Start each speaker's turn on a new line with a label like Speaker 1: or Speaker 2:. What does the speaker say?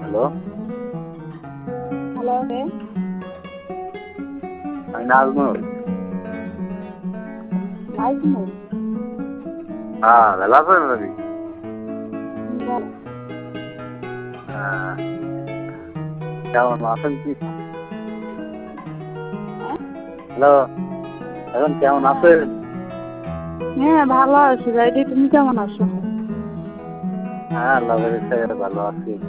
Speaker 1: Hello,
Speaker 2: hello কে?
Speaker 1: আমি নাজমুল।
Speaker 2: নাজমুল?
Speaker 1: হ্যাঁ, ভালো আছেন নাকি?
Speaker 2: বলো।
Speaker 1: হ্যাঁ, কেমন আছেন কি?
Speaker 2: হ্যাঁ?
Speaker 1: হ্যালো, এখন কেমন
Speaker 2: হ্যাঁ
Speaker 1: আছেন?
Speaker 2: হ্যাঁ, ভালো আছি ভাইটি, তুমি কেমন আছো?
Speaker 1: হ্যাঁ, আল্লাহর ইচ্ছায় ভালো আছি।